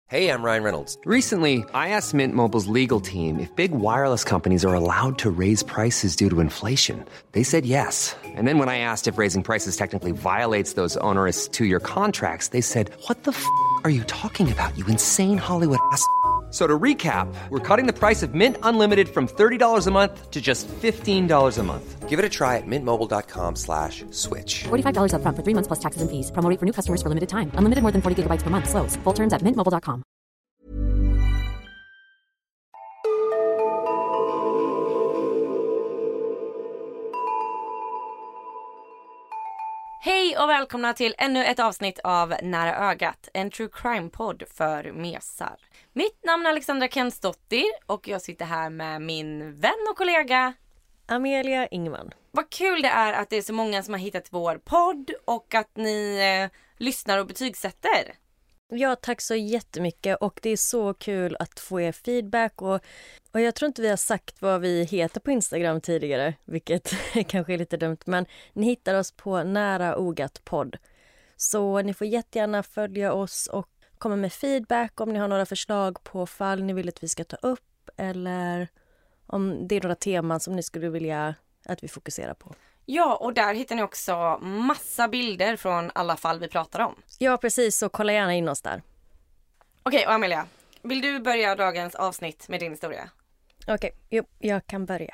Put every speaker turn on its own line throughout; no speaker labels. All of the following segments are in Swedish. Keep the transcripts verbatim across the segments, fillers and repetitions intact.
Hey, I'm Ryan Reynolds.
Recently, I asked Mint Mobile's legal team if big wireless companies are allowed to raise prices due to inflation. They said yes. And then when I asked if raising prices technically violates those onerous two-year contracts, they said, "What the f*** are you talking about, you insane Hollywood ass?" So to recap, we're cutting the price of Mint Unlimited from thirty dollars a month to just fifteen dollars a month.
Give it a try at mintmobile.com slash switch.
forty-five dollars up front for three months plus taxes and fees. Promo rate for new customers for limited time. Unlimited more than forty gigabytes per month. Slows full terms at mint mobile dot com.
Hej och välkomna till ännu ett avsnitt av Nära ögat, en true crime-podd för mesar. Mitt namn är Alexandra Kensdottir och jag sitter här med min vän och kollega
Amelia Ingman.
Vad kul det är att det är så många som har hittat vår podd och att ni eh, lyssnar och betygsätter.
Ja, tack så jättemycket, och det är så kul att få er feedback och, och jag tror inte vi har sagt vad vi heter på Instagram tidigare, vilket kanske är lite dumt, men ni hittar oss på Nära ogat podd. Så ni får jättegärna följa oss och komma med feedback om ni har några förslag på fall ni vill att vi ska ta upp eller om det är några teman som ni skulle vilja att vi fokuserar på.
Ja, och där hittar ni också massa bilder från alla fall vi pratar om.
Ja, precis, så kolla gärna in oss där.
Okej, och Amelia, vill du börja dagens avsnitt med din historia?
Okej, jo, jag kan börja.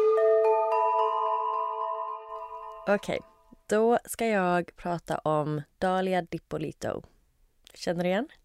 Okej, då ska jag prata om Dalia Dippolito. Känner du igen?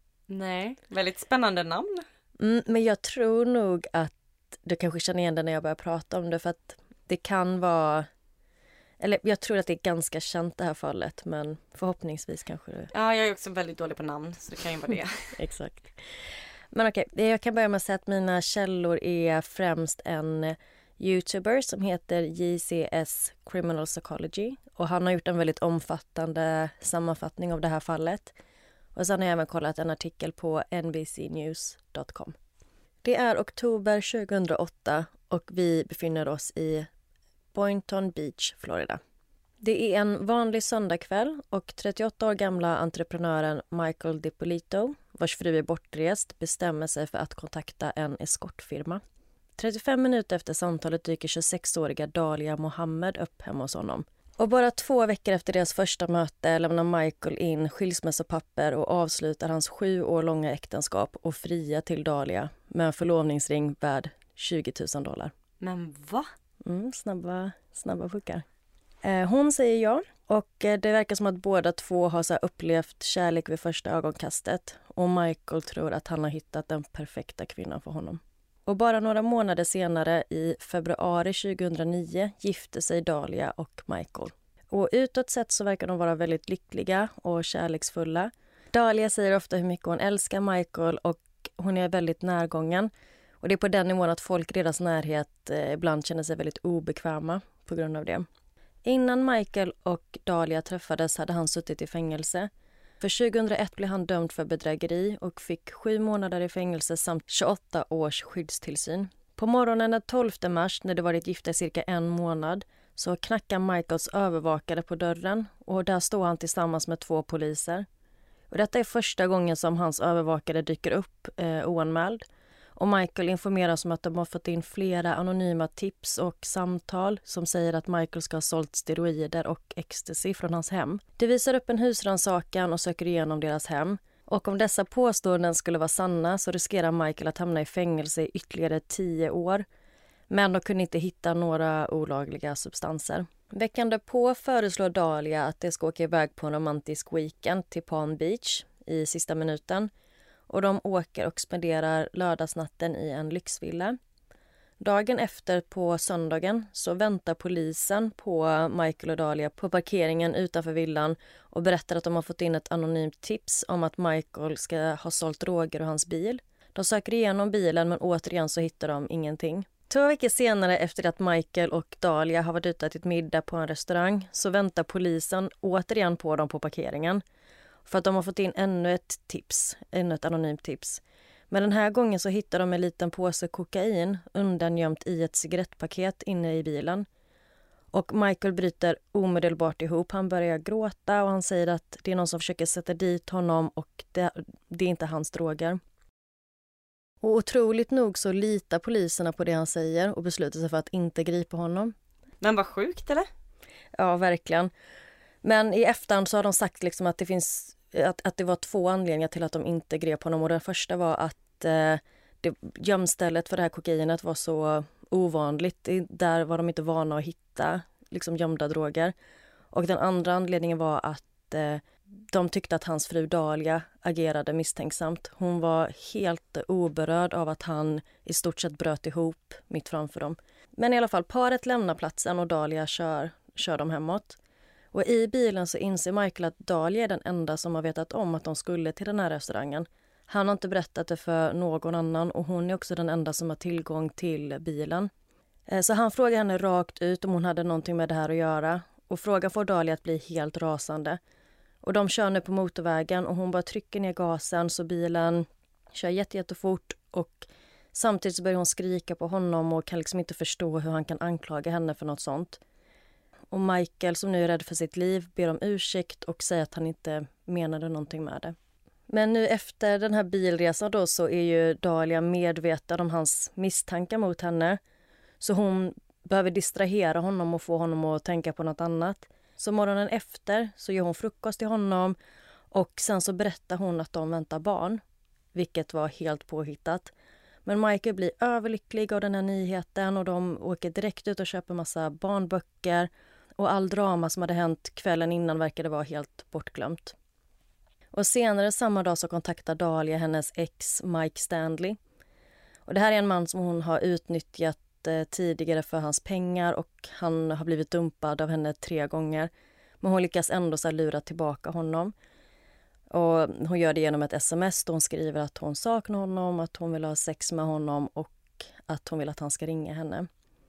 Nej, väldigt spännande namn.
Mm, men jag tror nog att du kanske känner igen det när jag börjar prata om det, för att det kan vara... Eller jag tror att det är ganska känt det här fallet, men förhoppningsvis kanske det...
Ja, jag är också väldigt dålig på namn, så det kan ju vara det.
Exakt. Men okej, jag kan börja med att säga att mina källor är främst en YouTuber som heter J C S Criminal Psychology. Och han har gjort en väldigt omfattande sammanfattning av det här fallet. Och sen har jag även kollat en artikel på N B C news dot com. Det är oktober tjugohundraåtta och vi befinner oss i Boynton Beach, Florida. Det är en vanlig söndagkväll och trettioåtta år gamla entreprenören Michael Dippolito, vars fru är bortrest, bestämmer sig för att kontakta en eskortfirma. trettiofem minuter efter samtalet dyker tjugosexåriga Dalia Mohammed upp hemma hos honom. Och bara två veckor efter deras första möte lämnar Michael in skilsmässopapper och avslutar hans sju år långa äktenskap och fria till Dalia med en förlovningsring värd tjugo tusen dollar.
Men va?
Mm, snabba, snabba puckar. Eh, hon säger ja, och eh, det verkar som att båda två har så här upplevt kärlek vid första ögonkastet. Och Michael tror att han har hittat den perfekta kvinnan för honom. Och bara några månader senare, i februari tjugohundranio, gifte sig Dalia och Michael. Och utåt sett så verkar de vara väldigt lyckliga och kärleksfulla. Dalia säger ofta hur mycket hon älskar Michael och hon är väldigt närgången. Och det är på den nivån att folk i deras närhet eh, ibland känner sig väldigt obekväma på grund av det. Innan Michael och Dalia träffades hade han suttit i fängelse. För tjugohundraett blev han dömd för bedrägeri och fick sju månader i fängelse samt tjugoåtta års skyddstillsyn. På morgonen den tolfte mars, när det varit gifta i cirka en månad, så knackar Michaels övervakare på dörren och där står han tillsammans med två poliser. Och detta är första gången som hans övervakare dyker upp eh, oanmäld. Och Michael informeras om att de har fått in flera anonyma tips och samtal som säger att Michael ska ha sålt steroider och ecstasy från hans hem. De visar upp en husrannsakan och söker igenom deras hem. Och om dessa påståenden skulle vara sanna så riskerar Michael att hamna i fängelse i ytterligare tio år. Men de kunde inte hitta några olagliga substanser. Veckan därpå föreslår Dalia att de ska åka iväg på en romantisk weekend till Palm Beach i sista minuten. Och de åker och spenderar lördagsnatten i en lyxvilla. Dagen efter på söndagen så väntar polisen på Michael och Dalia på parkeringen utanför villan och berättar att de har fått in ett anonymt tips om att Michael ska ha sålt droger ur hans bil. De söker igenom bilen men återigen så hittar de ingenting. Två veckor senare, efter att Michael och Dalia har varit ute och ätit middag på en restaurang, så väntar polisen återigen på dem på parkeringen. För att de har fått in ännu ett tips, ännu ett anonymt tips. Men den här gången så hittar de en liten påse kokain undangömt i ett cigarettpaket inne i bilen. Och Michael bryter omedelbart ihop. Han börjar gråta och han säger att det är någon som försöker sätta dit honom och det, det är inte hans droger. Och otroligt nog så litar poliserna på det han säger och beslutar sig för att inte gripa honom.
Men vad sjukt, eller?
Ja, verkligen. Men i efterhand så har de sagt liksom att det finns att, att det var två anledningar till att de inte grep honom. Och den första var att eh, det, gömstället för det här kokainet var så ovanligt. Där var de inte vana att hitta liksom gömda droger. Och den andra anledningen var att eh, de tyckte att hans fru Dahlia agerade misstänksamt. Hon var helt oberörd av att han i stort sett bröt ihop mitt framför dem. Men i alla fall, paret lämnar platsen och Dahlia kör, kör dem hemåt. Och i bilen så inser Michael att Dahlia är den enda som har vetat om att de skulle till den här restaurangen. Han har inte berättat det för någon annan och hon är också den enda som har tillgång till bilen. Så han frågar henne rakt ut om hon hade någonting med det här att göra. Och frågan får Dahlia att bli helt rasande. Och de kör nu på motorvägen och hon bara trycker ner gasen så bilen kör jätte, jättefort. Och samtidigt så börjar hon skrika på honom och kan liksom inte förstå hur han kan anklaga henne för något sånt. Och Michael, som nu är rädd för sitt liv, ber om ursäkt och säger att han inte menade någonting med det. Men nu efter den här bilresan då så är ju Dahlia medveten om hans misstankar mot henne. Så hon behöver distrahera honom och få honom att tänka på något annat. Så morgonen efter så gör hon frukost till honom och sen så berättar hon att de väntar barn. Vilket var helt påhittat. Men Michael blir överlycklig av den här nyheten och de åker direkt ut och köper massa barnböcker. Och all drama som hade hänt kvällen innan verkade vara helt bortglömt. Och senare samma dag så kontaktar Dahlia hennes ex Mike Stanley. Och det här är en man som hon har utnyttjat eh, tidigare för hans pengar och han har blivit dumpad av henne tre gånger. Men hon lyckas ändå så här lura tillbaka honom. Och hon gör det genom ett sms då hon skriver att hon saknar honom, att hon vill ha sex med honom och att hon vill att han ska ringa henne.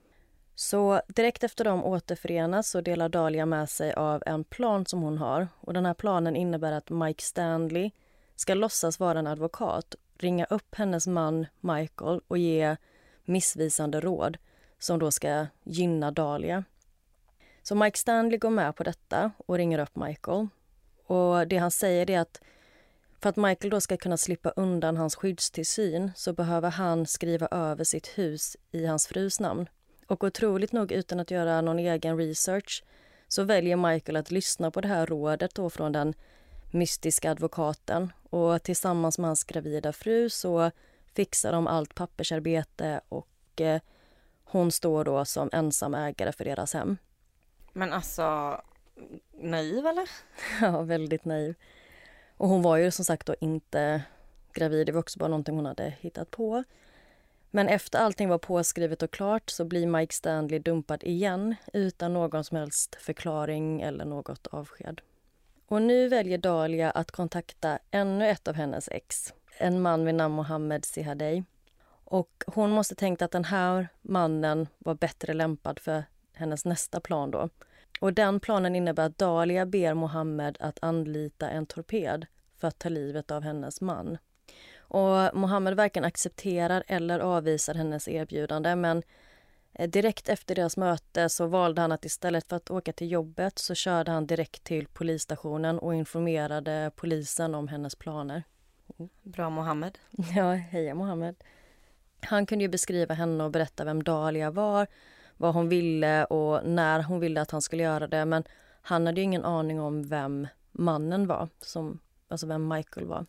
Så direkt efter de återförenas så delar Dahlia med sig av en plan som hon har. Och den här planen innebär att Mike Stanley ska låtsas vara en advokat, ringa upp hennes man Michael och ge missvisande råd som då ska gynna Dahlia. Så Mike Stanley går med på detta och ringer upp Michael. Och det han säger är att för att Michael då ska kunna slippa undan hans skyddstillsyn så behöver han skriva över sitt hus i hans frus namn. Och otroligt nog utan att göra någon egen research så väljer Michael att lyssna på det här rådet då från den mystiska advokaten. Och tillsammans med hans gravida fru så fixar de allt pappersarbete och eh, hon står då som ensam ägare för deras hem.
Men alltså, naiv eller?
Ja, väldigt naiv. Och hon var ju som sagt då inte gravid, det var också bara någonting hon hade hittat på. Men efter allting var påskrivet och klart så blir Mike Stanley dumpad igen utan någon som helst förklaring eller något avsked. Och nu väljer Dahlia att kontakta ännu ett av hennes ex, en man vid namn Mohammed Zihadeh. Och hon måste tänka att den här mannen var bättre lämpad för hennes nästa plan då. Och den planen innebär att Dahlia ber Mohammed att anlita en torped för att ta livet av hennes man. Och Mohammed varken accepterar eller avvisar hennes erbjudande, men direkt efter deras möte så valde han att istället för att åka till jobbet så körde han direkt till polisstationen och informerade polisen om hennes planer.
Bra Mohammed.
Ja, heja Mohammed. Han kunde ju beskriva henne och berätta vem Dahlia var, vad hon ville och när hon ville att han skulle göra det, men han hade ju ingen aning om vem mannen var, som, alltså vem Michael var.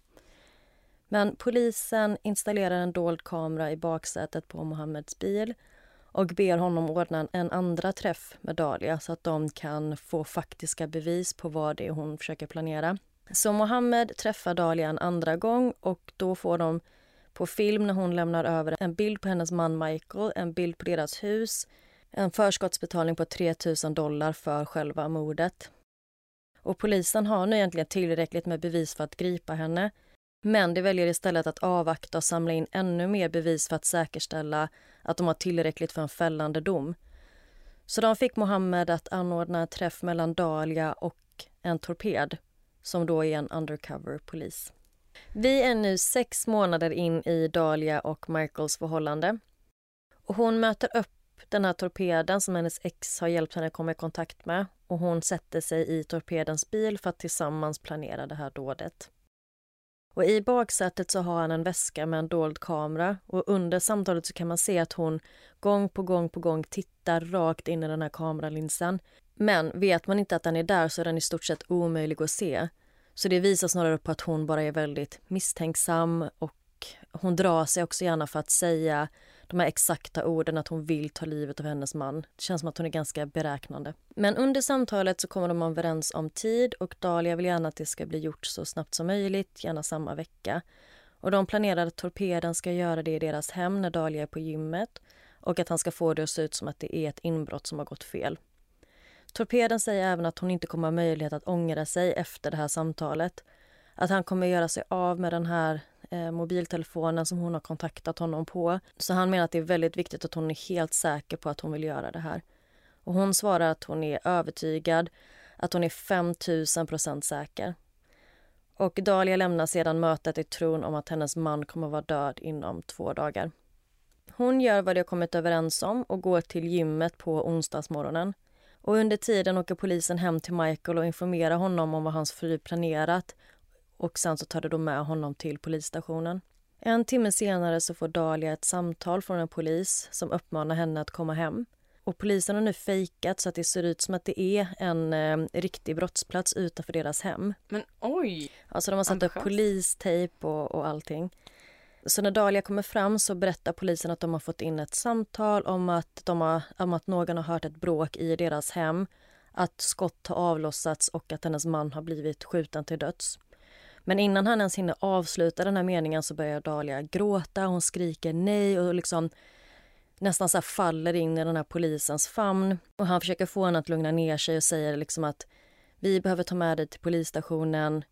Men polisen installerar en dold kamera i baksätet på Mohammeds bil och ber honom ordna en andra träff med Dahlia så att de kan få faktiska bevis på vad det är hon försöker planera. Så Mohammed träffar Dahlia en andra gång och då får de på film när hon lämnar över en bild på hennes man Michael, en bild på deras hus, en förskottsbetalning på tre tusen dollar för själva mordet. Och polisen har nu egentligen tillräckligt med bevis för att gripa henne. Men de väljer istället att avvakta och samla in ännu mer bevis för att säkerställa att de har tillräckligt för en fällande dom. Så de fick Mohammed att anordna en träff mellan Dahlia och en torped, som då är en undercover-polis. Vi är nu sex månader in i Dahlia och Michaels förhållande. Och hon möter upp den här torpeden som hennes ex har hjälpt henne komma i kontakt med. Och hon sätter sig i torpedens bil för att tillsammans planera det här dådet. Och i baksätet så har han en väska med en dold kamera. Och under samtalet så kan man se att hon gång på gång på gång tittar rakt in i den här kameralinsen. Men vet man inte att den är där så är den i stort sett omöjlig att se. Så det visar snarare på att hon bara är väldigt misstänksam och hon drar sig också gärna för att säga de här exakta orden att hon vill ta livet av hennes man. Det känns som att hon är ganska beräknande. Men under samtalet så kommer de överens om tid och Dahlia vill gärna att det ska bli gjort så snabbt som möjligt, gärna samma vecka. Och de planerar att torpeden ska göra det i deras hem när Dahlia är på gymmet och att han ska få det att se ut som att det är ett inbrott som har gått fel. Torpeden säger även att hon inte kommer ha möjlighet att ångra sig efter det här samtalet. Att han kommer göra sig av med den här eh, mobiltelefonen som hon har kontaktat honom på. Så han menar att det är väldigt viktigt att hon är helt säker på att hon vill göra det här. Och hon svarar att hon är övertygad, att hon är fem tusen procent säker. Och Dahlia lämnar sedan mötet i tron om att hennes man kommer vara död inom två dagar. Hon gör vad de har kommit överens om och går till gymmet på onsdagsmorgonen. Och under tiden åker polisen hem till Michael och informerar honom om vad hans fru planerat. Och sen så tar de då med honom till polisstationen. En timme senare så får Dahlia ett samtal från en polis som uppmanar henne att komma hem. Och polisen har nu fejkat så att det ser ut som att det är en eh, riktig brottsplats utanför deras hem.
Men oj!
Alltså de har satt upp polistejp och, och allting. Så när Dahlia kommer fram så berättar polisen att de har fått in ett samtal om att, de har, om att någon har hört ett bråk i deras hem. Att skott har avlossats och att hennes man har blivit skjuten till döds. Men innan han ens hinner avsluta den här meningen så börjar Dahlia gråta. Hon skriker nej och liksom nästan så här faller in i den här polisens famn. Och han försöker få henne att lugna ner sig och säger liksom att vi behöver ta med dig till polisstationen.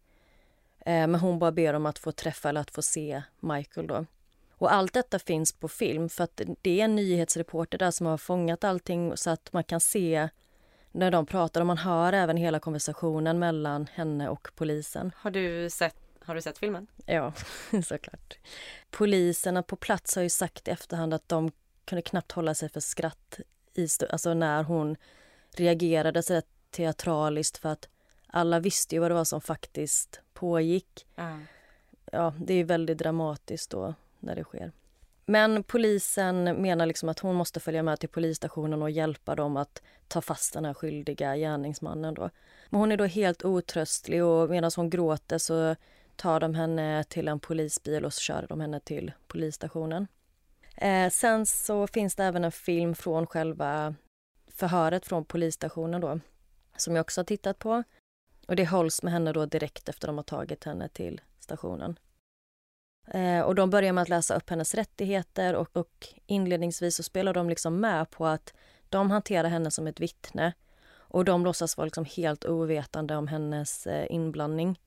Men hon bara ber om att få träffa eller att få se Michael då. Och allt detta finns på film för att det är en nyhetsreporter där som har fångat allting så att man kan se när de pratar och man hör även hela konversationen mellan henne och polisen.
Har du sett, har du sett filmen?
Ja, såklart. Poliserna på plats har ju sagt i efterhand att de kunde knappt hålla sig för skratt i st- alltså när hon reagerade så teatraliskt för att alla visste ju vad det var som faktiskt pågick. Mm. Ja, det är väldigt dramatiskt då när det sker. Men polisen menar liksom att hon måste följa med till polisstationen och hjälpa dem att ta fast den här skyldiga gärningsmannen då. Men hon är då helt otröstlig och medan hon gråter så tar de henne till en polisbil och så kör de henne till polisstationen. Eh, sen så finns det även en film från själva förhöret från polisstationen då som jag också har tittat på. Och det hålls med henne då direkt efter de har tagit henne till stationen. Eh, och de börjar med att läsa upp hennes rättigheter och, och inledningsvis så spelar de liksom med på att de hanterar henne som ett vittne. Och de låtsas vara liksom helt ovetande om hennes eh, inblandning.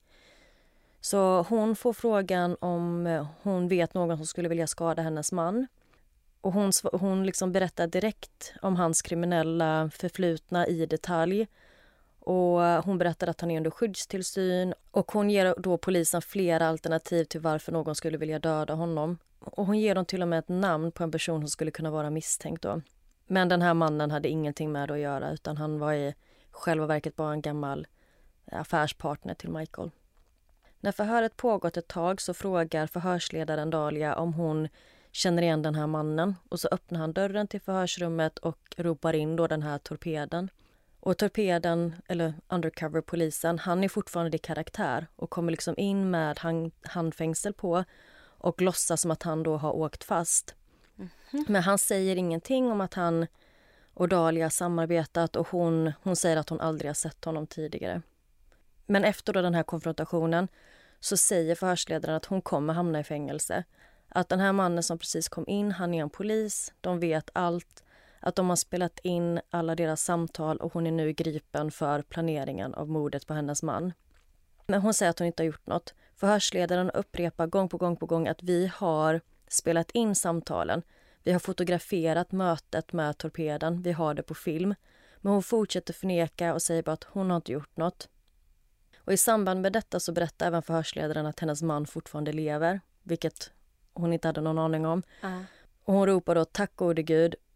Så hon får frågan om eh, hon vet någon som skulle vilja skada hennes man. Och hon, hon liksom berättar direkt om hans kriminella förflutna i detalj. Och hon berättar att han är under skyddstillsyn och hon ger då polisen flera alternativ till varför någon skulle vilja döda honom. Och hon ger dem till och med ett namn på en person som skulle kunna vara misstänkt då. Men den här mannen hade ingenting med det att göra utan han var i själva verket bara en gammal affärspartner till Michael. När förhöret pågått ett tag så frågar förhörsledaren Dahlia om hon känner igen den här mannen. Och så öppnar han dörren till förhörsrummet och ropar in då den här torpeden. Och torpeden, eller undercover-polisen, han är fortfarande i karaktär och kommer liksom in med hand, handfängsel på och låtsas som att han då har åkt fast. Mm-hmm. Men han säger ingenting om att han och Dahlia samarbetat och hon, hon säger att hon aldrig har sett honom tidigare. Men efter då den här konfrontationen så säger förhörsledaren att hon kommer hamna i fängelse. Att den här mannen som precis kom in, han är en polis, de vet allt. Att de har spelat in alla deras samtal och hon är nu gripen för planeringen av mordet på hennes man. Men hon säger att hon inte har gjort något. Förhörsledaren upprepar gång på gång på gång att vi har spelat in samtalen. Vi har fotograferat mötet med torpeden. Vi har det på film. Men hon fortsätter förneka och säger bara att hon har inte gjort något. Och i samband med detta så berättar även förhörsledaren att hennes man fortfarande lever. Vilket hon inte hade någon aning om. Uh. Och hon ropar då tack gode Gud.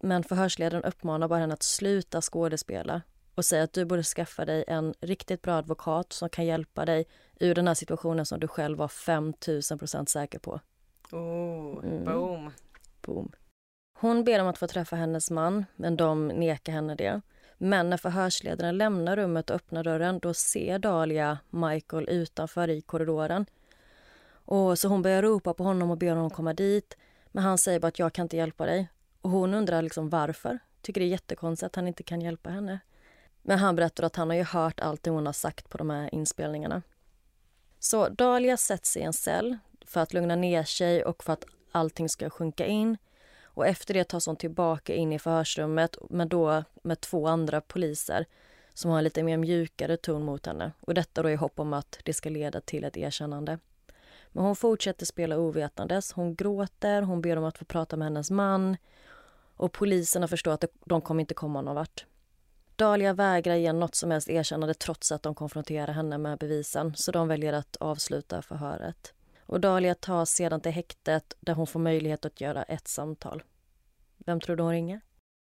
Men förhörsledaren uppmanar bara henne att sluta skådespela och säger att du borde skaffa dig en riktigt bra advokat som kan hjälpa dig ur den här situationen som du själv var fem tusen procent säker på.
Oh,
Mm.
boom.
Boom. Hon ber om att få träffa hennes man, men de nekar henne det. Men när förhörsledaren lämnar rummet och öppnar dörren, då ser Dahlia Michael utanför i korridoren. Och så hon börjar ropa på honom och ber honom komma dit. Men han säger bara att jag kan inte hjälpa dig. Och hon undrar liksom varför. Tycker det är jättekonstigt att han inte kan hjälpa henne. Men han berättar att han har ju hört allt det hon har sagt på de här inspelningarna. Så Dahlia sätts i en cell för att lugna ner sig och för att allting ska sjunka in. Och efter det tas hon tillbaka in i förhörsrummet, men då med två andra poliser som har en lite mer mjukare ton mot henne. Och detta då i hopp om att det ska leda till ett erkännande. Men hon fortsätter spela ovetandes. Hon gråter, hon ber om att få prata med hennes man. Och poliserna förstår att de kommer inte komma någon vart. Dahlia vägrar ge något som helst erkännande trots att de konfronterar henne med bevisen. Så de väljer att avsluta förhöret. Och Dahlia tas sedan till häktet där hon får möjlighet att göra ett samtal. Vem tror du hon ringer?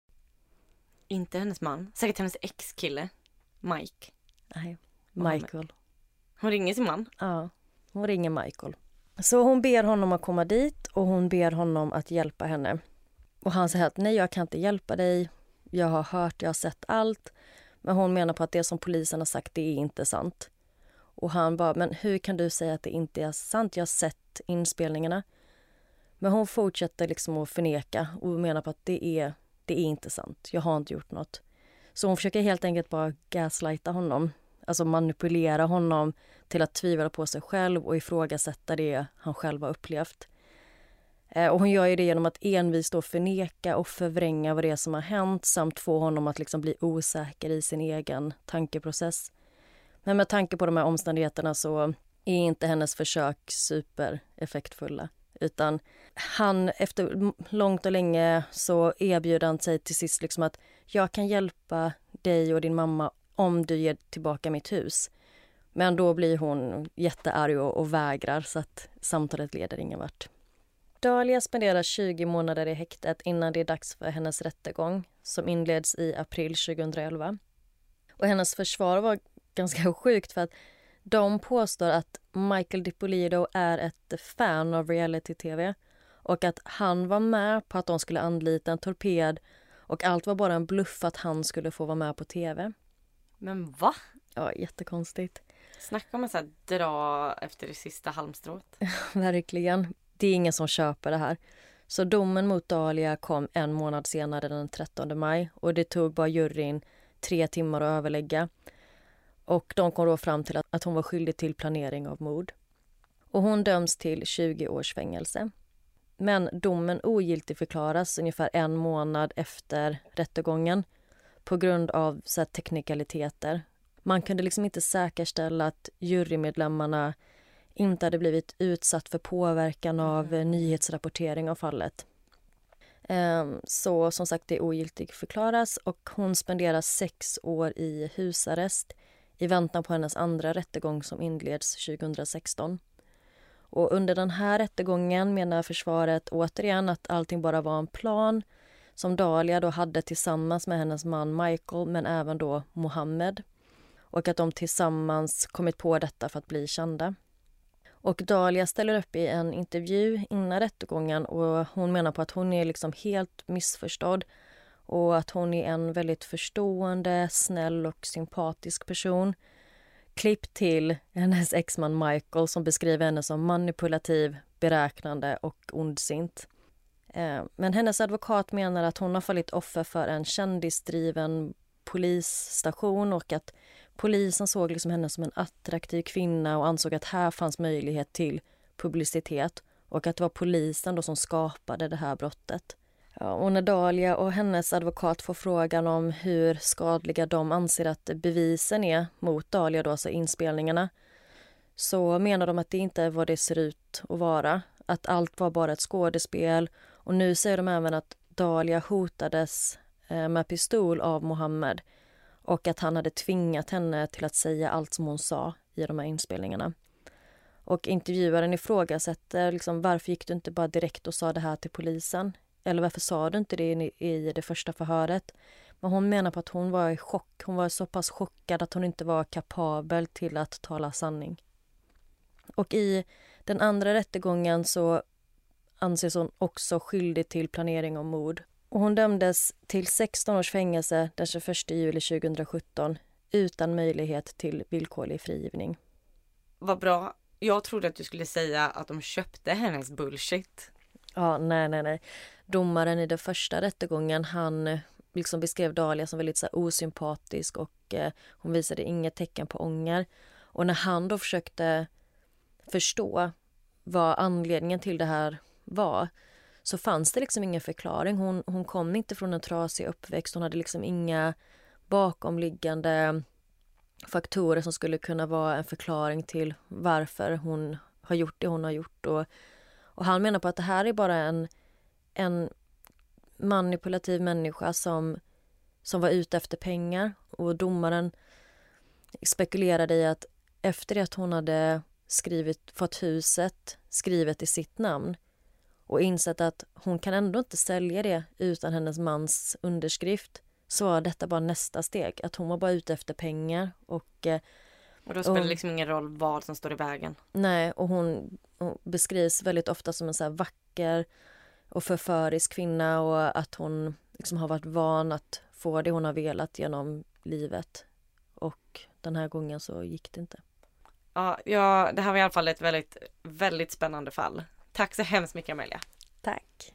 Inte hennes man. Säkert hennes ex-kille. Mike.
Nej, Michael.
Hon ringer sin man.
Ja, hon ringer Michael. Så hon ber honom att komma dit och hon ber honom att hjälpa henne. Och han säger att nej, jag kan inte hjälpa dig. Jag har hört, jag har sett allt. Men hon menar på att det som polisen har sagt, det är inte sant. Och han bara, men hur kan du säga att det inte är sant? Jag har sett inspelningarna. Men hon fortsätter liksom att förneka och menar på att det är, det är inte sant. Jag har inte gjort något. Så hon försöker helt enkelt bara gaslighta honom. Alltså manipulera honom till att tvivla på sig själv och ifrågasätta det han själv har upplevt. Eh, och hon gör ju det genom att envist då förneka och förvränga vad det är som har hänt samt få honom att liksom bli osäker i sin egen tankeprocess. Men med tanke på de här omständigheterna så är inte hennes försök supereffektfulla. Utan han, efter långt och länge så erbjuder han sig till sist liksom att jag kan hjälpa dig och din mamma om du ger tillbaka mitt hus. Men då blir hon jättearg och, och vägrar så att samtalet leder ingen vart. Dahlia spenderar tjugo månader i häktet innan det är dags för hennes rättegång som inleds i april tjugoelva. Och hennes försvar var ganska sjukt för att de påstår att Michael DiPolido är ett fan av reality-tv och att han var med på att de skulle anlita en torped och allt var bara en bluff att han skulle få vara med på tv.
Men va?
Ja, jättekonstigt.
Snacka om att så här, dra efter det sista halmstrået.
Verkligen. Det är ingen som köper det här. Så domen mot Dahlia kom en månad senare den trettonde maj och det tog bara juryn tre timmar att överlägga. Och de kom då fram till att, att hon var skyldig till planering av mord. Och hon döms till tjugo års fängelse. Men domen ogiltigförklaras ungefär en månad efter rättegången på grund av så här, teknikaliteter. Man kunde liksom inte säkerställa att jurymedlemmarna inte hade blivit utsatt för påverkan av mm. nyhetsrapportering av fallet. Um, så som sagt det ogiltigförklaras och hon spenderar sex år i husarrest i väntan på hennes andra rättegång som inleds tjugohundrasexton. Och under den här rättegången menar försvaret återigen att allting bara var en plan som Dahlia då hade tillsammans med hennes man Michael men även då Mohammed. Och att de tillsammans kommit på detta för att bli kända. Och Dahlia ställer upp i en intervju innan rättegången och hon menar på att hon är liksom helt missförstådd och att hon är en väldigt förstående, snäll och sympatisk person. Klipp till hennes exman Michael som beskriver henne som manipulativ, beräknande och ondsint. Men hennes advokat menar att hon har fallit offer för en kändisdriven polisstation och att polisen såg liksom henne som en attraktiv kvinna och ansåg att här fanns möjlighet till publicitet och att det var polisen då som skapade det här brottet. Ja, och när Dahlia och hennes advokat får frågan om hur skadliga de anser att bevisen är mot Dahlia, då, alltså inspelningarna, så menar de att det inte är vad det ser ut att vara. Att allt var bara ett skådespel. Och nu säger de även att Dahlia hotades med pistol av Mohammed och att han hade tvingat henne till att säga allt som hon sa i de här inspelningarna. Och intervjuaren ifrågasätter liksom, varför gick du inte bara direkt och sa det här till polisen? eller varför sa du inte det i, i det första förhöret? Men hon menar på att hon var i chock. Hon var så pass chockad att hon inte var kapabel till att tala sanning. Och i den andra rättegången så anses hon också skyldig till planering om mord. Och hon dömdes till sexton års fängelse den tjugoförsta juli tjugohundrasjutton utan möjlighet till villkorlig frigivning.
Vad bra. Jag trodde att du skulle säga att de köpte hennes bullshit.
Ja, nej, nej, nej. Domaren i den första rättegången, han liksom beskrev Dahlia som väldigt så här osympatisk och eh, hon visade inga tecken på ånger. Och när han då försökte förstå vad anledningen till det här var, så fanns det liksom ingen förklaring. Hon, hon kom inte från en trasig uppväxt. Hon hade liksom inga bakomliggande faktorer som skulle kunna vara en förklaring till varför hon har gjort det hon har gjort. Och, och han menar på att det här är bara en, en manipulativ människa som, som var ute efter pengar. Och domaren spekulerade i att efter det att hon hade skrivit, fått huset skrivet i sitt namn och insett att hon kan ändå inte sälja det utan hennes mans underskrift, så var detta bara nästa steg. Att hon var bara ute efter pengar. Och,
och då spelar det liksom ingen roll vad som står i vägen.
Nej, och hon, hon beskrivs väldigt ofta som en så här vacker och förförisk kvinna, och att hon liksom har varit van att få det hon har velat genom livet. Och den här gången så gick det inte.
Ja, ja, det här var i alla fall ett väldigt, väldigt spännande fall. Tack så hemskt mycket, Amelia.
Tack.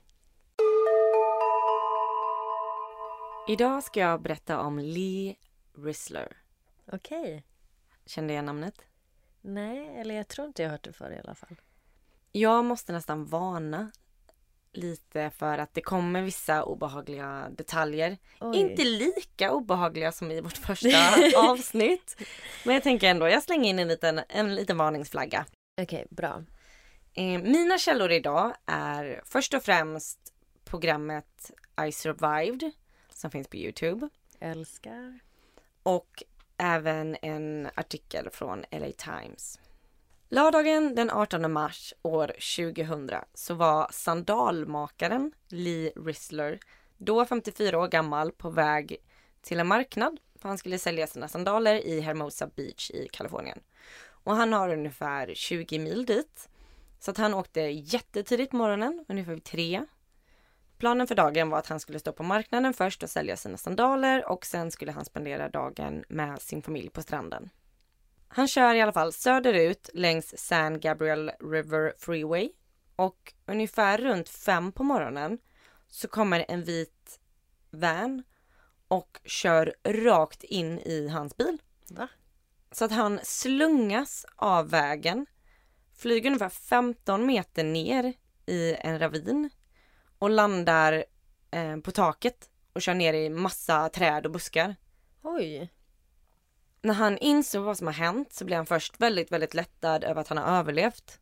Idag ska jag berätta om Lee Risler.
Okej. Okay.
Kände jag namnet?
Nej, eller jag tror inte jag har hört det förr i alla fall.
Jag måste nästan varna lite för att det kommer vissa obehagliga detaljer. Oj. Inte lika obehagliga som i vårt första avsnitt. Men jag tänker ändå, jag slänger in en liten, en liten varningsflagga.
Okej, okay, bra.
Eh, mina källor idag är först och främst programmet I Survived som finns på YouTube.
Älskar.
Och även en artikel från L A Times. Lördagen den artonde mars år tjugohundra så var sandalmakaren Lee Risler, då femtiofyra år gammal, på väg till en marknad. För han skulle sälja sina sandaler i Hermosa Beach i Kalifornien. Och han har ungefär tjugo mil dit. Så att han åkte jättetidigt på morgonen, ungefär vid tre. Planen för dagen var att han skulle stå på marknaden först och sälja sina sandaler, och sen skulle han spendera dagen med sin familj på stranden. Han kör i alla fall söderut längs San Gabriel River Freeway, och ungefär runt fem på morgonen så kommer en vit van och kör rakt in i hans bil.
Va?
Så att han slungas av vägen, flyger ungefär femton meter ner i en ravin och landar eh, på taket och kör ner i massa träd och buskar.
Oj.
När han insåg vad som har hänt så blev han först väldigt, väldigt lättad över att han har överlevt.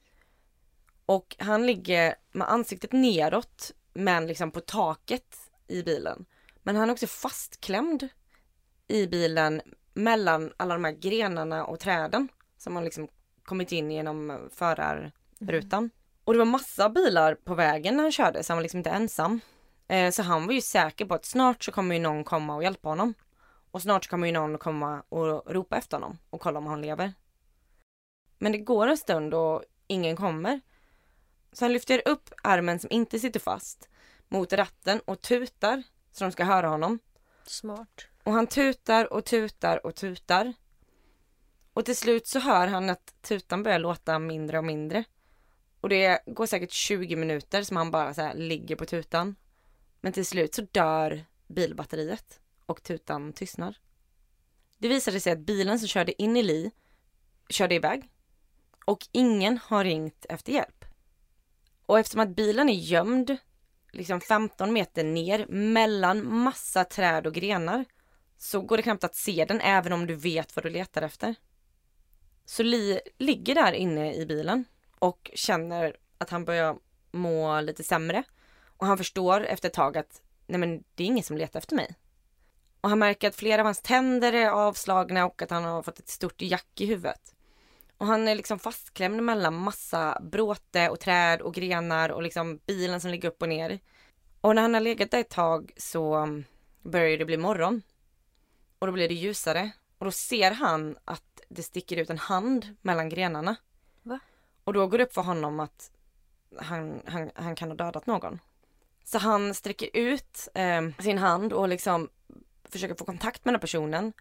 Och han ligger med ansiktet neråt, men liksom på taket i bilen. Men han är också fastklämd i bilen mellan alla de här grenarna och träden som har liksom kommit in genom förarrutan. Mm. Och det var massa bilar på vägen när han körde, så han var liksom inte ensam. Eh, så han var ju säker på att snart så kommer ju någon komma och hjälpa honom. Och snart så kommer ju någon komma och ropa efter honom och kolla om han lever. Men det går en stund och ingen kommer. Så han lyfter upp armen som inte sitter fast mot ratten och tutar så de ska höra honom.
Smart.
Och han tutar och tutar och tutar. Och till slut så hör han att tutan börjar låta mindre och mindre. Och det går säkert tjugo minuter som han bara så här ligger på tutan. Men till slut så dör bilbatteriet och tutan tystnar. Det visade sig att bilen som körde in i Lee körde iväg. Och ingen har ringt efter hjälp. Och eftersom att bilen är gömd liksom femton meter ner mellan massa träd och grenar, så går det knappt att se den även om du vet vad du letar efter. Så Lee ligger där inne i bilen och känner att han börjar må lite sämre. Och han förstår efter ett tag att nej, men det är ingen som letar efter mig. Och han märker att flera av hans tänder är avslagna och att han har fått ett stort jack i huvudet. Och han är liksom fastklämd mellan massa bråte och träd och grenar och liksom bilen som ligger upp och ner. Och när han har legat där ett tag så börjar det bli morgon. Och då blir det ljusare. Och då ser han att det sticker ut en hand mellan grenarna.
Va?
Och då går det upp för honom att han, han, han kan ha dödat någon. Så han sträcker ut eh, sin hand och liksom försöker få kontakt med den personen.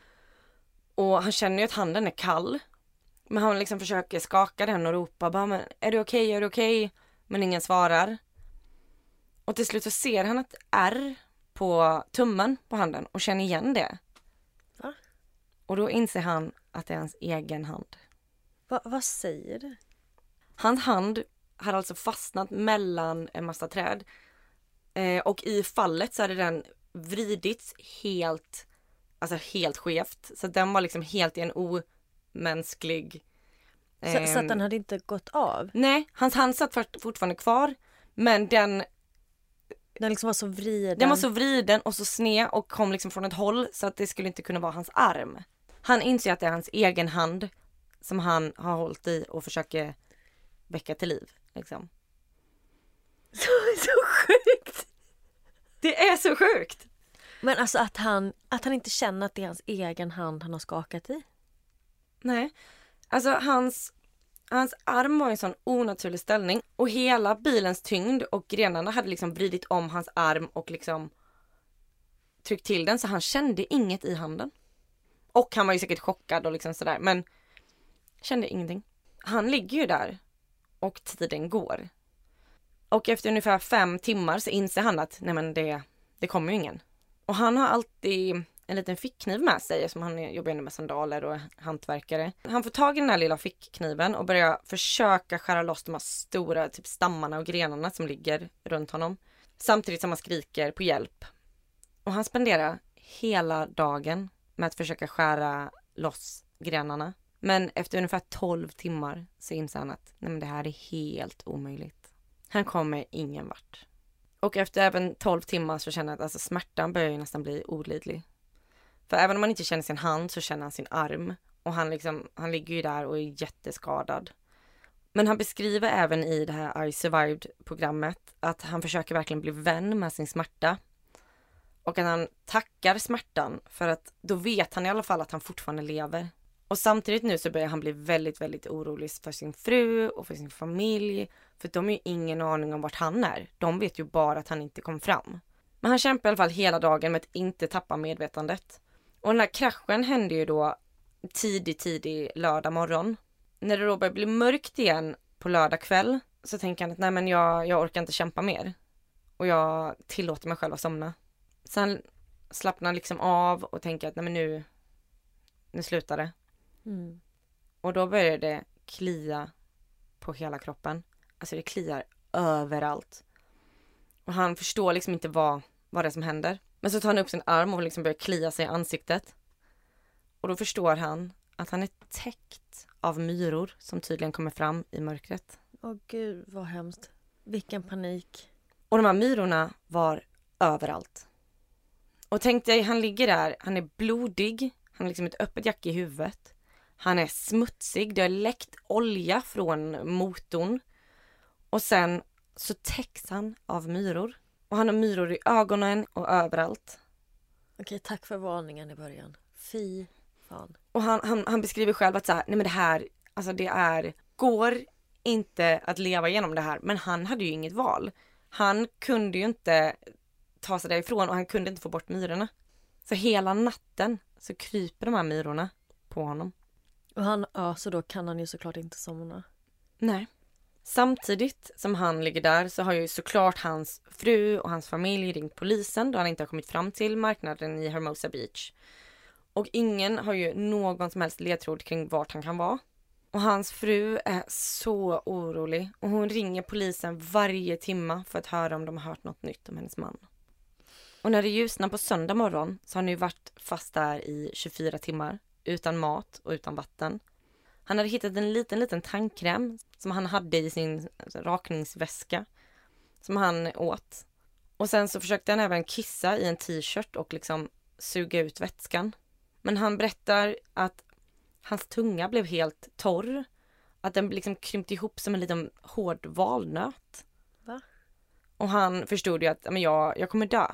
Och han känner ju att handen är kall. Men han liksom försöker skaka den och ropa bara, men är du okej, okay? Är du okej? Okay? Men ingen svarar. Och till slut så ser han ett ärr på tummen på handen och känner igen det.
Va?
Och då inser han att det är hans egen hand.
Va, vad säger du?
Hans hand har alltså fastnat mellan en massa träd. Eh, och i fallet så hade den vridits helt, alltså helt skevt. Så den var liksom helt i en omänsklig...
Så, så att den hade inte gått av?
Nej, hans hand satt fortfarande kvar. Men den...
Den liksom var så vriden.
Den var så vriden och så sned och kom liksom från ett håll så att det skulle inte kunna vara hans arm. Han inser att det är hans egen hand som han har hållit i och försöker väcka till liv. Liksom.
Så, så sjukt!
Det är så sjukt!
Men alltså att han, att han inte känner att det är hans egen hand han har skakat i?
Nej, alltså hans... Hans arm var i en sån onaturlig ställning och hela bilens tyngd och grenarna hade liksom vridit om hans arm och liksom tryckt till den så han kände inget i handen. Och han var ju säkert chockad och liksom sådär men kände ingenting. Han ligger ju där och tiden går. Och efter ungefär fem timmar så inser han att nej men det, det kommer ju ingen. Och han har alltid... en liten fickkniv med sig som han jobbar med sandaler och hantverkare. Han får tag i den här lilla fickkniven och börjar försöka skära loss de här stora typ stammarna och grenarna som ligger runt honom. Samtidigt som han skriker på hjälp. Och han spenderar hela dagen med att försöka skära loss grenarna. Men efter ungefär tolv timmar så inser han att nej men det här är helt omöjligt. Han kommer ingen vart. Och efter även tolv timmar så känner han att alltså, smärtan börjar ju nästan bli olidlig. För även om man inte känner sin hand så känner han sin arm. Och han, liksom, han ligger ju där och är jätteskadad. Men han beskriver även i det här I Survived-programmet att han försöker verkligen bli vän med sin smärta. Och att han tackar smärtan för att då vet han i alla fall att han fortfarande lever. Och samtidigt nu så börjar han bli väldigt, väldigt orolig för sin fru och för sin familj. För de har ju ingen aning om vart han är. De vet ju bara att han inte kom fram. Men han kämpar i alla fall hela dagen med att inte tappa medvetandet. Och den här kraschen hände ju då tidig, tidig lördag morgon. När det då börjar bli mörkt igen på lördag kväll så tänker han att nej men jag, jag orkar inte kämpa mer. Och jag tillåter mig själv att somna. Så han slappnar liksom av och tänker att nej men nu, nu slutar det.
Mm.
Och då börjar det klia på hela kroppen. Alltså det kliar överallt. Och han förstår liksom inte vad, vad det är som händer. Men så tar han upp sin arm och liksom börjar klia sig i ansiktet. Och då förstår han att han är täckt av myror som tydligen kommer fram i mörkret.
Åh gud, vad hemskt. Vilken panik.
Och de här myrorna var överallt. Och tänk dig, han ligger där, han är blodig. Han har liksom ett öppet jack i huvudet. Han är smutsig, det har läckt olja från motorn. Och sen så täcks han av myror. Och han har myror i ögonen och överallt.
Okej, tack för varningen i början. Fy fan.
Och han, han, han beskriver själv att så här, nej men det här, alltså det är, går inte att leva igenom det här. Men han hade ju inget val. Han kunde ju inte ta sig därifrån och han kunde inte få bort myrorna. Så hela natten så kryper de här myrorna på honom.
Och han, ja, så då kan han ju såklart inte somna.
Nej. Samtidigt som han ligger där så har ju såklart hans fru och hans familj ringt polisen då han inte har kommit fram till marknaden i Hermosa Beach. Och ingen har ju någon som helst ledtråd kring vart han kan vara. Och hans fru är så orolig och hon ringer polisen varje timma för att höra om de har hört något nytt om hennes man. Och när det ljusnar på söndag morgon så har han ju varit fast där i tjugofyra timmar utan mat och utan vatten. Han hade hittat en liten, liten tandkräm som han hade i sin rakningsväska som han åt. Och sen så försökte han även kissa i en t-shirt och liksom suga ut vätskan. Men han berättar att hans tunga blev helt torr. Att den liksom krympte ihop som en liten hård valnöt.
Va?
Och han förstod ju att men jag, jag kommer dö.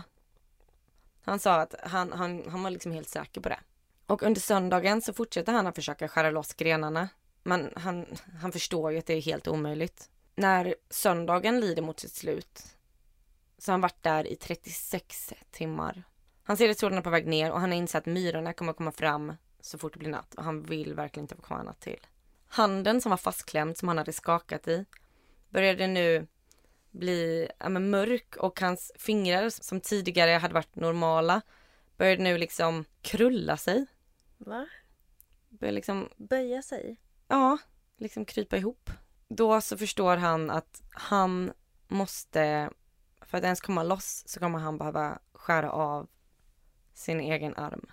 Han sa att han, han, han var liksom helt säker på det. Och under söndagen så fortsätter han att försöka skära loss grenarna. Men han, han förstår ju att det är helt omöjligt. När söndagen lider mot sitt slut så har han varit där i trettiosex timmar. Han ser att solen är på väg ner och han har insett att myrorna kommer att komma fram så fort det blir natt. Och han vill verkligen inte få kvar natt till. Handen som var fastklämd, som han hade skakat i, började nu bli ja, men mörk. Och hans fingrar som tidigare hade varit normala började nu liksom krulla sig.
Va?
Började liksom...
Böja sig?
Ja, liksom krypa ihop. Då så förstår han att han måste, för att ens komma loss så kommer han behöva skära av sin egen arm.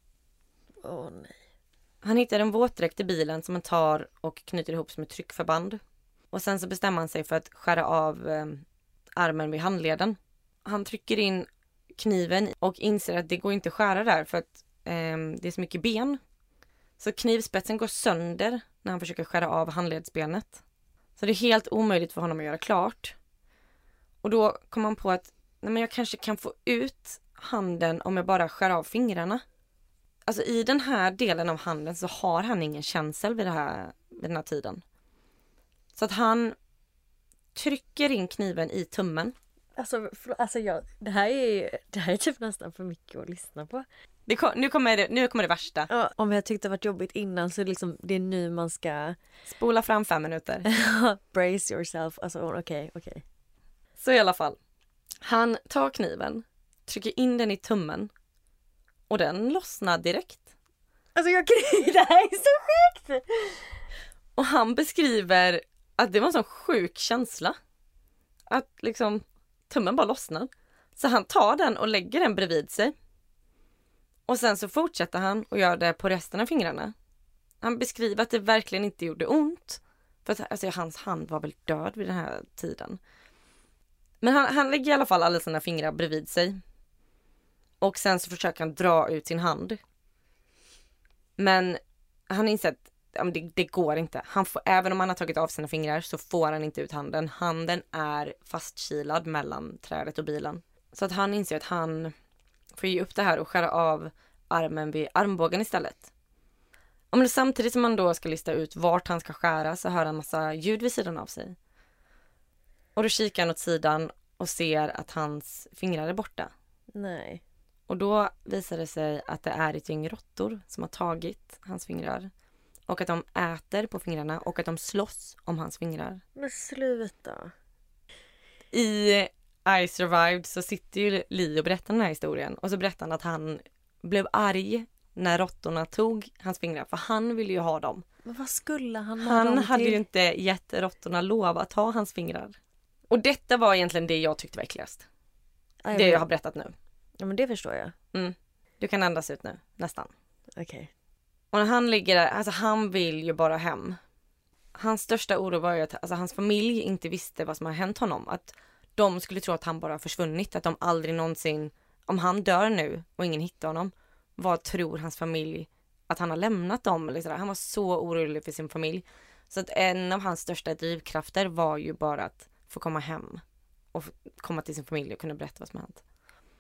Åh oh, nej.
Han hittar en våtdräkt i bilen som han tar och knyter ihop som ett tryckförband. Och sen så bestämmer han sig för att skära av eh, armen vid handleden. Han trycker in kniven och inser att det går inte att skära där för att eh, det är så mycket ben. Så knivspetsen går sönder när han försöker skära av handledsbenet. Så det är helt omöjligt för honom att göra klart. Och då kommer han på att nej men jag kanske kan få ut handen om jag bara skär av fingrarna. Alltså i den här delen av handen så har han ingen känsel vid, det här, vid den här tiden. Så att han trycker in kniven i tummen.
Alltså, för, alltså jag, det, här är, det här är typ nästan för mycket att lyssna på.
Det kom, nu, kommer det, nu kommer det värsta.
Ja, om jag tyckte det varit jobbigt innan så är det, liksom, det är nu man ska...
Spola fram fem minuter.
Brace yourself. Alltså okej, okay, okej. Okay.
Så i alla fall. Han tar kniven, trycker in den i tummen och den lossnar direkt.
Alltså jag det här är så sjukt!
Och han beskriver att det var en sån sjuk känsla. Att liksom tummen bara lossnar. Så han tar den och lägger den bredvid sig. Och sen så fortsätter han och gör det på resten av fingrarna. Han beskriver att det verkligen inte gjorde ont. För att alltså, hans hand var väl död vid den här tiden. Men han, han lägger i alla fall alla sina fingrar bredvid sig. Och sen så försöker han dra ut sin hand. Men han inser att ja, det, det går inte. Han får, även om han har tagit av sina fingrar så får han inte ut handen. Handen är fastkilad mellan trädet och bilen. Så att han inser att han får ge upp det här och skära av armen vid armbågen istället. Och men samtidigt som han då ska lista ut vart han ska skära så hör han en massa ljud vid sidan av sig. Och då kikar han åt sidan och ser att hans fingrar är borta.
Nej.
Och då visar det sig att det är ett gäng råttor som har tagit hans fingrar. Och att de äter på fingrarna och att de slåss om hans fingrar.
Men sluta.
I I Survived så sitter ju Lee och berättar den här historien. Och så berättar han att han blev arg när råttorna tog hans fingrar. För han ville ju ha dem.
Men vad skulle han ha
Han
dem
hade
till?
ju inte gett råttorna lov att ta hans fingrar. Och detta var egentligen det jag tyckte var äckligast.
Aj,
Det jag har berättat nu.
Ja men det förstår jag.
Mm. Du kan andas ut nu, nästan.
Okej. Okay.
Och när han ligger där, alltså han vill ju bara hem. Hans största oro var ju att alltså, hans familj inte visste vad som har hänt honom. Att de skulle tro att han bara har försvunnit. Att de aldrig någonsin, om han dör nu och ingen hittar honom, vad tror hans familj att han har lämnat dem? Eller sådär. Han var så orolig för sin familj. Så att en av hans största drivkrafter var ju bara att få komma hem. Och komma till sin familj och kunna berätta vad som har hänt.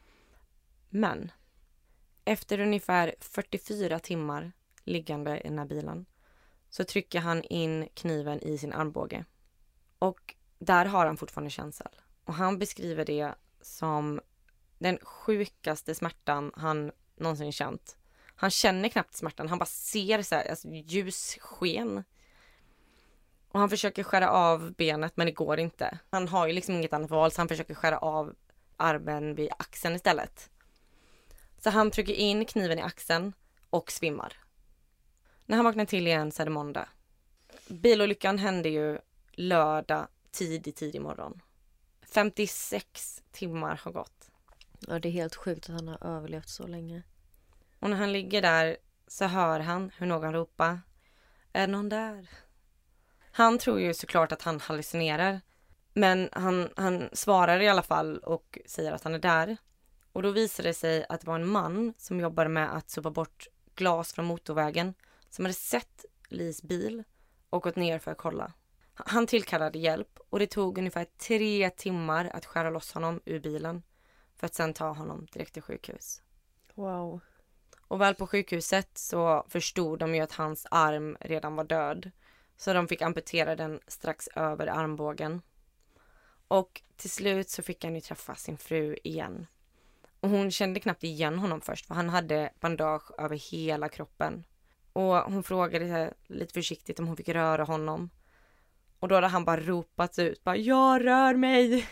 Men efter ungefär fyrtiofyra timmar liggande i den här bilen så trycker han in kniven i sin armbåge. Och där har han fortfarande känsel. Och han beskriver det som den sjukaste smärtan han någonsin känt. Han känner knappt smärtan. Han bara ser så här, alltså, ljussken. Och han försöker skära av benet men det går inte. Han har ju liksom inget annat val så han försöker skära av armen vid axeln istället. Så han trycker in kniven i axeln och svimmar. När han vaknar till igen så är det måndag. Bilolyckan hände ju lördag tidig, tidig morgon. femtiosex timmar har gått.
Ja, det är helt sjukt att han har överlevt så länge.
Och när han ligger där så hör han hur någon ropar. Är någon där? Han tror ju såklart att han hallucinerar. Men han, han svarar i alla fall och säger att han är där. Och då visar det sig att det var en man som jobbade med att sopa bort glas från motorvägen. Som hade sett Lees bil och gått ner för att kolla. Han tillkallade hjälp och det tog ungefär tre timmar att skära loss honom ur bilen för att sen ta honom direkt till sjukhus.
Wow.
Och väl på sjukhuset så förstod de ju att hans arm redan var död. Så de fick amputera den strax över armbågen. Och till slut så fick han ju träffa sin fru igen. Och hon kände knappt igen honom först för han hade bandage över hela kroppen. Och hon frågade lite försiktigt om hon fick röra honom. Och då hade han bara ropat ut, bara, jag rör mig.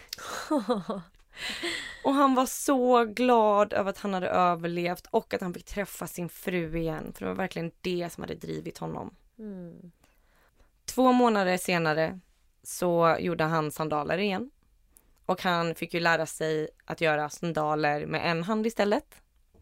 Och han var så glad över att han hade överlevt och att han fick träffa sin fru igen. För det var verkligen det som hade drivit honom.
Mm.
Två månader senare så gjorde han sandaler igen. Och han fick ju lära sig att göra sandaler med en hand istället.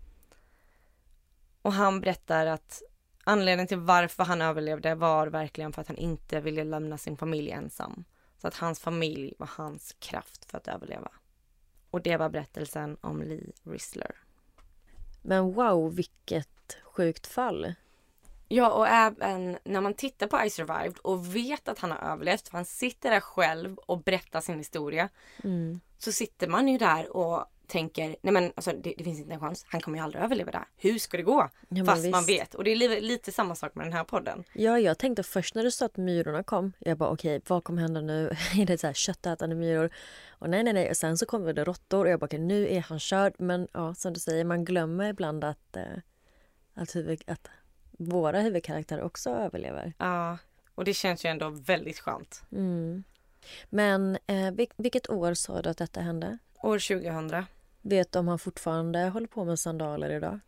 Och han berättar att anledningen till varför han överlevde var verkligen för att han inte ville lämna sin familj ensam. Så att hans familj var hans kraft för att överleva. Och det var berättelsen om Lee Risler.
Men wow, vilket sjukt fall.
Ja, och även när man tittar på I Survived och vet att han har överlevt, för han sitter där själv och berättar sin historia,
Mm.
så sitter man ju där och tänker, nej men alltså, det, det finns inte en chans, han kommer ju aldrig överleva där. Hur ska det gå?
Ja,
Fast
visst.
man vet. Och det är li- lite samma sak med den här podden.
Ja, jag tänkte först när du sa att myrorna kom, jag bara okej, vad kommer hända nu? Är det så här köttätande myror? Och nej, nej, nej. Och sen så kommer det råttor och jag bara okej, nu är han körd. Men ja, som du säger, man glömmer ibland att, eh, att, huvud, att våra huvudkaraktärer också överlever.
Ja, och det känns ju ändå väldigt skönt.
Mm. Men eh, vil- vilket år sa du att detta hände?
År tjugohundra.
Vet du om han fortfarande håller på med sandaler idag?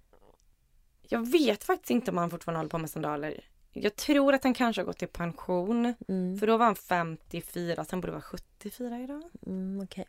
Jag vet faktiskt inte om han fortfarande håller på med sandaler. Jag tror att han kanske har gått i pension.
Mm.
För då var han femtiofyra, sen borde vara sjuttiofyra idag.
Mm, okej.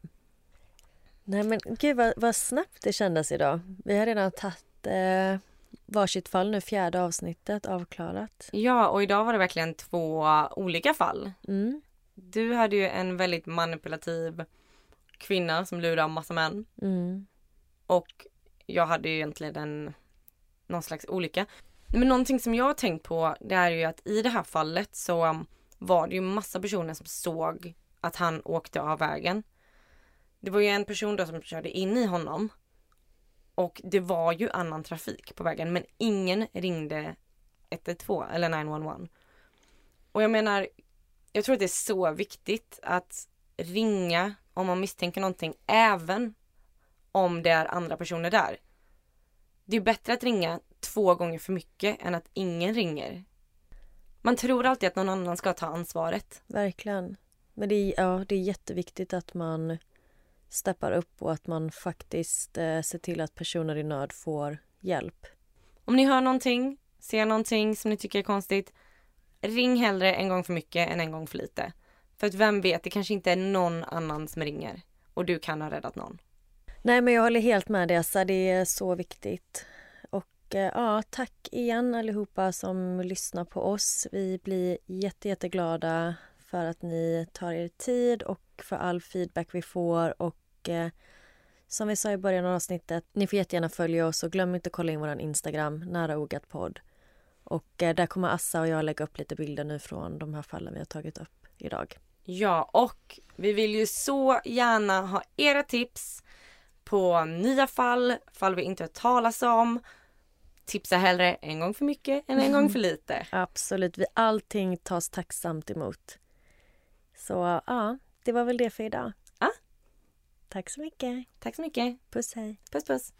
Nej men gud vad, vad snabbt det kändes idag. Vi har redan tagit eh, varsitt fall nu, fjärde avsnittet avklarat.
Ja, och idag var det verkligen två olika fall.
Mm.
Du hade ju en väldigt manipulativ kvinna som lurade massa män.
Mm.
Och jag hade ju egentligen en, någon slags olika. Men någonting som jag har tänkt på, det är ju att i det här fallet så var det ju massa personer som såg att han åkte av vägen. Det var ju en person då som körde in i honom. Och det var ju annan trafik på vägen. Men ingen ringde ett ett två eller nio ett ett. Och jag menar, jag tror att det är så viktigt att ringa om man misstänker någonting. Även om det är andra personer där. Det är bättre att ringa två gånger för mycket än att ingen ringer. Man tror alltid att någon annan ska ta ansvaret.
Verkligen. Men det är, ja, det är jätteviktigt att man steppar upp och att man faktiskt eh, ser till att personer i nöd får hjälp.
Om ni hör någonting, ser någonting som ni tycker är konstigt, ring hellre en gång för mycket än en gång för lite. För att vem vet, det kanske inte är någon annan som ringer. Och du kan ha räddat någon.
Nej, men jag håller helt med dig, Assa. Det är så viktigt. Och eh, ja, tack igen allihopa som lyssnar på oss. Vi blir jätte, jätteglada för att ni tar er tid och för all feedback vi får. Och eh, som vi sa i början av avsnittet, ni får jättegärna följa oss och glöm inte att kolla in vår Instagram, Nära Ogat podd. Och eh, där kommer Assa och jag lägga upp lite bilder nu från de här fallen vi har tagit upp idag.
Ja, och vi vill ju så gärna ha era tips på nya fall, fall vi inte har talas om. Tipsa hellre en gång för mycket än en gång för lite.
Absolut, vi allting tas tacksamt emot. Så ja, det var väl det för idag.
Ja.
Tack så mycket.
Tack så mycket.
Puss, hej.
Puss puss.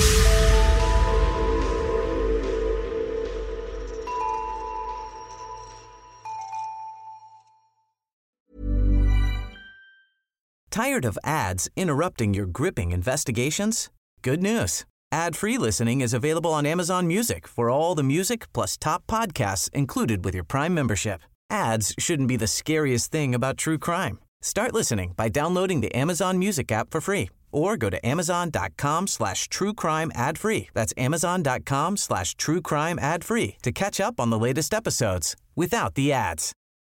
Tired of ads interrupting your gripping investigations? Good news. Ad-free listening is available on Amazon Music for all the music plus top podcasts included with your Prime membership. Ads shouldn't be the scariest thing about true crime. Start listening by downloading the Amazon Music app for free or go to amazon.com slash true crime ad free. That's amazon.com slash true crime ad free to catch up on the latest episodes without the ads.